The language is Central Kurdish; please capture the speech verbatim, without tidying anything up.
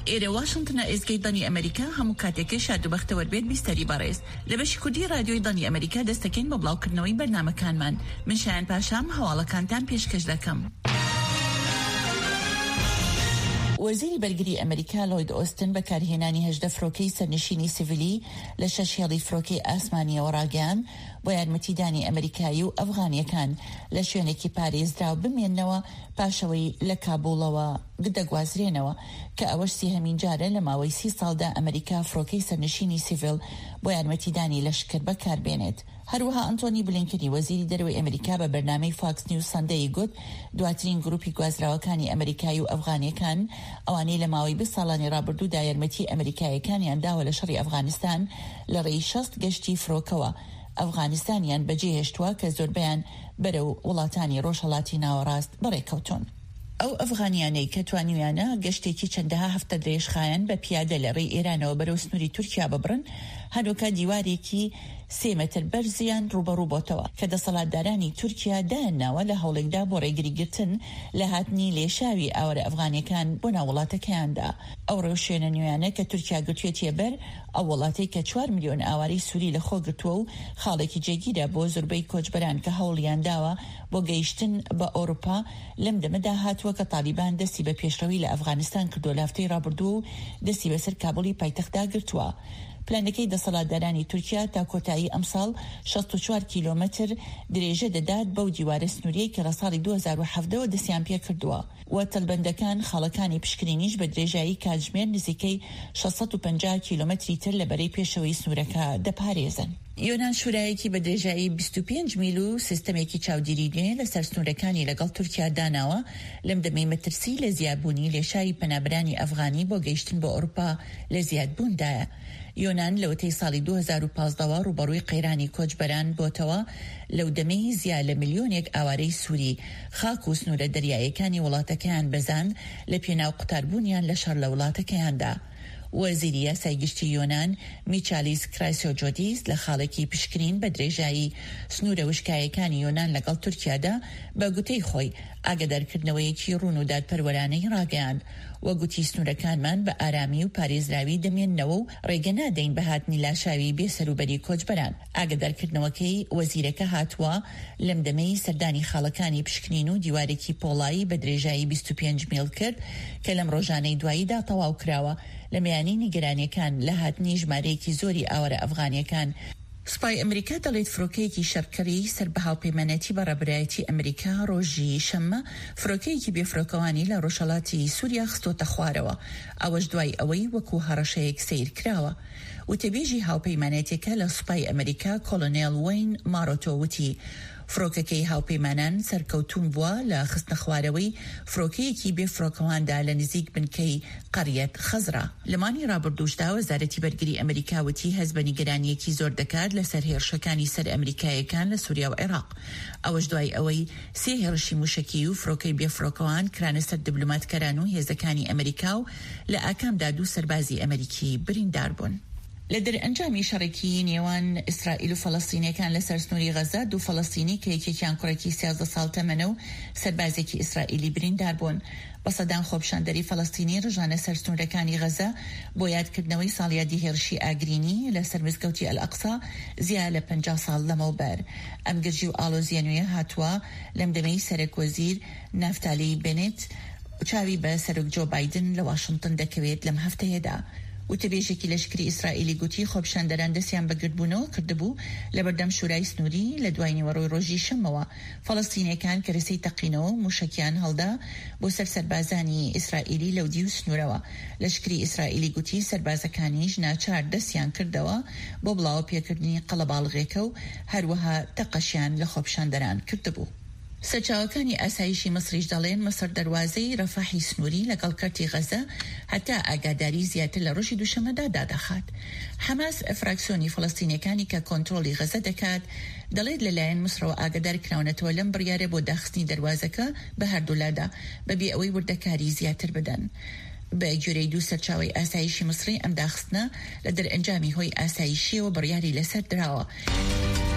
ئێرە واشنگتنە ئێزگەی دانی ئەمریکا هەموو کاتێکی شاد و بەختەوەر بێت بیستەری بەڕێز لە بەشی کوردی رادیۆی دانی ئەمریکا دەستەکەین بە بڵاوکردنەوەی بەرنامەکانمان. من شایان پاشام هەواڵەکانتان پێشکەش دەکەم. وەزیری بەرگری ئەمریکا لۆید ئۆستن بەکارهێنانی هەژدە فرۆکەی سەرنشینی سیڤیلی لە شەش هێڵی فرۆکەی ئاسمانیەوە ڕاگەیاند بۆ یارمەتیدانی ئەمریکایی و ئەفغانیەکان لە شوێنێکی پارێزراو بمێننەوە پاشەوەی لە کابوڵەوە دەگوازرێنەوە کە ئەوەش سێهەمین جارە لە ماوەی سی ساڵدا ئەمریکا فرۆکەی سەرنشینی سیڤیل بۆ یارمەتیدانی لەشکر بەکاربێنێت. هەروەها ئەنتۆنی بلینکنی وەزیری دەرەوەی ئەمریکا بە بەرنامەی فاکس نیوز سەندەی گوت دواترین گروپی گوازراوەکانی ئەمریکایی و ئەفغانیەکان ئەوانەی لە ماوەی بیست ساڵانی ڕابردوودا یارمەتی ئەمریکایەکانیان داوە لە شەڕی ئەفغانستان لە ڕێی شەست گەشتی فرۆکەوە ئەفغانستانیان بەجێهێشتووە کە زۆربیان بەرەو وڵاتانی ڕۆژهەڵاتی ناوەڕاست بەڕێکەوتون. ئەو ئەفغانیانەی کە توانیویانە گەشتێکی چەندەها هەفتە درێژخایەن بە پیادە لە ڕێی ئێرانەوە بەرەو سنووری تورکیا ببڕن هەروکە دیوارێکی سێ مەتر بەرزیان ڕوبەڕوو بۆتەوە کە دەسەڵاتدارانی تورکیا دایانناوە لە هەوڵێکدا بۆ ڕێگریگرتن لە هاتنی لێشاوی ئاوەرە ئەفغانیەکان بۆ ناوڵاتەکەیاندا. ئەو ڕێوشێنە نوێیانە کە تورکیا گرتوێتیە بەر ئەو وڵاتەی کە چوار ملیۆن ئاواری سووری لە خۆ گرتووە و خاڵێکی جێگیرە بۆ زۆربەی کۆچبەران کە هەوڵیان داوە بۆ گەیشتن بە ئەوروپا لەم دەمەدا هاتووە کە تالیبان دەستی بە پێشڕەوی لە ئەفغانستان کردو لە هەفتەی ڕابردوو و دەستی بەسەر کابوڵی پایتەختدا گرتووە. پلانەکەی دەسەڵاتدارانی تورکیا تا کۆتایی ئەمساڵ شەست و چوار کیلۆمەتر درێژە دەدات بەو دیوارە سنووریەی کە لە ساڵی دوو هەزار و هەفتەوە دەستیان پێ کردووە و تەلبەندەکان خاڵەکانی پشکنینیش بە درێژایی کاتژمێر نزیکەی شەشسەد و پەنجا کیلۆمەتری تر لە بەرەی پێشەوەی سنوورەکە دەپارێزن. یۆنان شورایەکی بە درێژایی بیست و پێنج میل و سیستەمێکی چاودێری نوێ لەسەر سنوورەکانی لەگەڵ تورکیا داناوە لەم دەمەی مەترسی لە زیادبوونی لێشاوی پەنابرانی ئەفغانی بۆ گەیشتن بۆ ئەوروپا لە زیادبووندایە. یۆنان لەوەتەی ساڵی دوو هەزار و پانزدەوە ڕوبەڕووی قەیرانی کۆچبەران بۆتەوە لەو دەمەی زیاد لە ملیۆنێک ئاوارەی سووری خاک و سنوورە دەریایەکانی وڵاتەکەیان بەزان لە پێناو قوتاربوونیان لە شەڕ لە وڵاتەکەیاندا. وەزیری یاسای گشتی یۆنان میچالیس کرایسۆجۆدیس لە خاڵێکی پشکنین بە درێژایی سنوورە وشکایەکانی یۆنان لەگەڵ تورکیادا بە گوتەی خۆی ئاگادارکردنەوەیەکی ڕوون و دادپەروەرانەی ڕاگەیاند وە گوتی سنوورەکانمان بە ئارامی و پارێزراوی دەمێننەوە و ڕێگە نادەین بە هاتنی لاشاوی بێسەروبەری کۆچبەران. ئاگادارکردنەوەکەی وەزیرەکە هاتووە لەم دەمەی سەردانی خاڵەکانی پشکنین و دیوارێکی پۆڵایی بە درێژایی بیست و پێنج میل کرد کە لەم ڕۆژانەی دواییدا تەواو کراوە لە میانی نیگەرانیەکان لە هاتنی ژمارەیەکی زۆری ئاوەرە ئەفغانیەکان. سوپای ئەمریکا دەڵێت فرۆکەیەکی شەرکەری سەر بە هاوپەیمانەتی بە ڕێبەرایەتی ئەمریکا ڕۆژی شەممە فرۆکەیەکی بێفرۆکەوانی لە ڕۆژهەڵاتی سووریا خستۆتە خوارەوە. ئەوەش دوای ئەوەی وەکو هەڕەشەیەک سیر کراوە. وتەبێژی هاوپەیمانەتێکە لە سوپای ئەمریکا کۆلۆنێل وین ماڕۆتۆ وتی فرۆکەکەی هاوپەیمانان سەرکەوتوم بووە لە خستنە خوارەوەی فرۆکەیەکی بێفرۆکەواندا لە نزیک بنکەی قەریەت خەزرا. لەمانی ڕابردووشدا وەزارەتی بەرگری ئەمریکا وتی هەست بە نیگەرانیەکی زۆر دەکات لەسەر هێرشەکانی سەر ئەمریکایەکان لە سووریا و عێراق. ئەوەش دوای ئەوەی سێ هێرشی موشکی و فرۆکەی بێفرۆکەوان کرانە سەر دیبلۆماتکاران و هێزەکانی ئەمریکا و لە ئاکامدا دوو سەربازی ئەمریکی بریندار بوون. لە دەرئەنجامی شەڕێکی نێوان ئیسرائیل و فەڵەستینیەکان لەسەر سنووری غەزا دوو فەڵەستینی کە یەکێکیان کوڕێکی سیازدە ساڵ تەمەنە و سەربازێکی ئیسرائیلی بریندار بوون. بە سەدان خۆپشاندەری فەڵەستینی ڕژانە سەر سنوورەکانی غەزا بۆ یادکردنەوەی ساڵیادی هێرشی ئاگرینی لەسەر مزگەوتی ئەلئەقسا زیاد لە پەنجا ساڵ لەمەوبەر. ئەم گرژی و ئاڵۆزیە نوێ هاتووە لەم دەمەی سەرۆکوەزیر نافتالی بێنێت چاوی بە سەرۆک جۆ بایدن لە واشنگتن دەکەوێت لەم هەفتەیەدا. وتەبێژێکی لەشکری ئیسرائیلی گوتی خۆپشاندەران دەستیان بە گردبوونەوە کردبوو لە بەردەم شورای سنووری لە دوای نیوەڕۆی ڕۆژی شەمەوە. فەڵەستینیەکان کە رەسەی تەقینەوە موشکیان هەڵدا بۆ سەر سەربازانی ئیسرائیلی لەو دی و سنوورەوە. لەشکری ئیسرائیلی گوتی سەربازەکانیش ناچار دەستیان کردەوە بۆ بڵاو پێکردنی قەڵەباڵغێکە و هەروەها تەقەشیان لە خۆپشاندەران کردبوو. سەرچاوەکانی ئاسایشی مەسریش دەڵێن مەسەر دەواازەی ڕەفاحی سنووری لەگەڵ کەرتی غەزە هەتا ئاگاداری زیاتر لە ڕۆژی دووشەمەدا دادەخات. حەماس فراکسیۆنی فەڵەستینیەکانی کە کۆنتڕۆلی غەزە دەکات دەڵێت لەلایەن مسرەوە ئاگادار کراونەتەوە لەم بڕیارە بۆ داخستنی دەواازەکە بە هەردوولادا بەبێ ئەوەی وردەکاری زیاتر بدەن. بە گوێرەی دوو سەرچاوی ئاسایشی مصری ئەم داخستنە لە دەرئەنجامی هۆی ئاسایشیەوە بڕیاری لەسەر دراوە.